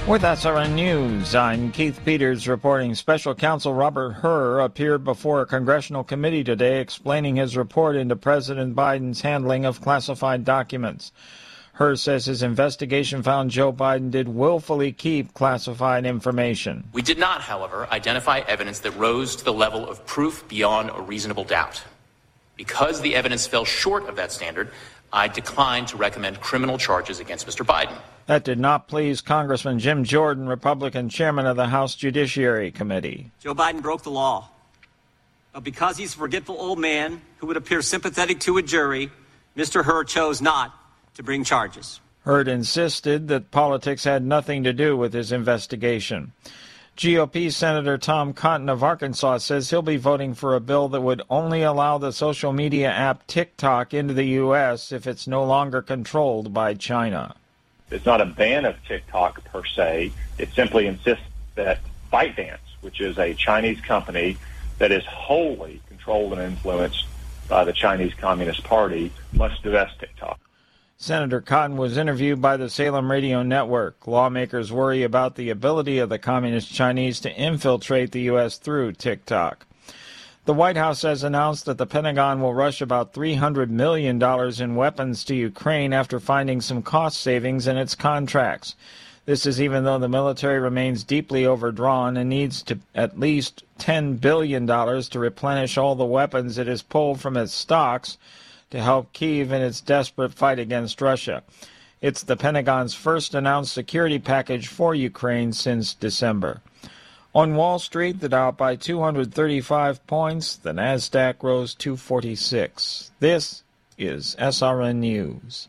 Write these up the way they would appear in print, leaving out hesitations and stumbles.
With SRN News, I'm Keith Peters reporting. Special Counsel Robert Hur appeared before a congressional committee today explaining his report into President Biden's handling of classified documents. Hur says his investigation found Joe Biden did willfully keep classified information. We did not, however, identify evidence that rose to the level of proof beyond a reasonable doubt. Because the evidence fell short of that standard, I declined to recommend criminal charges against Mr. Biden. That did not please Congressman Jim Jordan, Republican chairman of the House Judiciary Committee. Joe Biden broke the law. But because he's a forgetful old man who would appear sympathetic to a jury, Mr. Hur chose not to bring charges. Hurd insisted that politics had nothing to do with his investigation. GOP Senator Tom Cotton of Arkansas says he'll be voting for a bill that would only allow the social media app TikTok into the U.S. if it's no longer controlled by China. It's not a ban of TikTok per se. It simply insists that ByteDance, which is a Chinese company that is wholly controlled and influenced by the Chinese Communist Party, must divest TikTok. Senator Cotton was interviewed by the Salem Radio Network. Lawmakers worry about the ability of the Communist Chinese to infiltrate the U.S. through TikTok. The White House has announced that the Pentagon will rush about $300 million in weapons to Ukraine after finding some cost savings in its contracts. This is even though the military remains deeply overdrawn and needs to at least $10 billion to replenish all the weapons it has pulled from its stocks to help Kyiv in its desperate fight against Russia. It's the Pentagon's first announced security package for Ukraine since December. On Wall Street, the Dow up by 235 points. The Nasdaq rose 246. This is SRN News.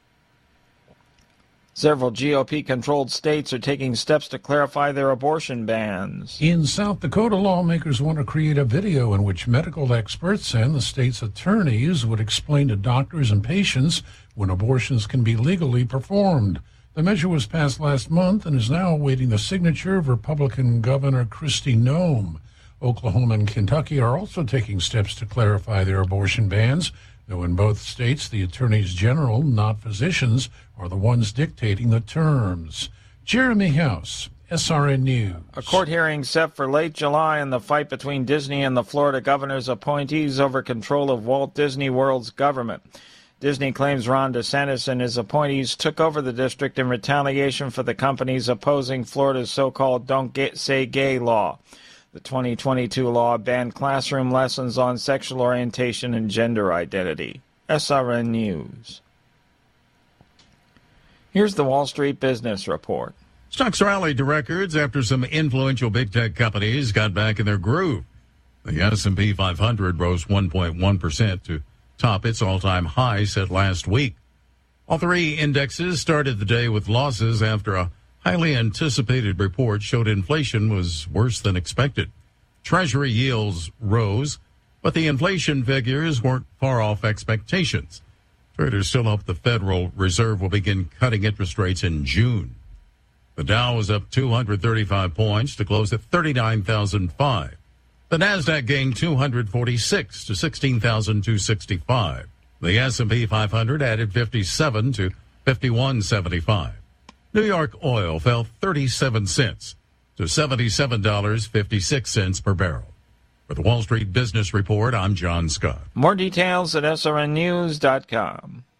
Several GOP-controlled states are taking steps to clarify their abortion bans. In South Dakota, lawmakers want to create a video in which medical experts and the state's attorneys would explain to doctors and patients when abortions can be legally performed. The measure was passed last month and is now awaiting the signature of Republican Governor Kristi Noem. Oklahoma and Kentucky are also taking steps to clarify their abortion bans, though in both states the attorneys general, not physicians, are the ones dictating the terms. Jeremy House, SRN News. A court hearing set for late July in the fight between Disney and the Florida governor's appointees over control of Walt Disney World's government. Disney claims Ron DeSantis and his appointees took over the district in retaliation for the companies opposing Florida's so-called Don't Say Gay law. The 2022 law banned classroom lessons on sexual orientation and gender identity. SRN News. Here's the Wall Street Business Report. Stocks rallied to records after some influential big tech companies got back in their groove. The S&P 500 rose 1.1% to top its all-time high set last week. All three indexes started the day with losses after a highly anticipated report showed inflation was worse than expected. Treasury yields rose, but the inflation figures weren't far off expectations. Traders still hope the Federal Reserve will begin cutting interest rates in June. The Dow was up 235 points to close at 39,005. The Nasdaq gained 246 to 16,265. The S&P 500 added 57 to 51.75. New York oil fell 37 cents to $77.56 per barrel. For the Wall Street Business Report, I'm John Scott. More details at srnnews.com.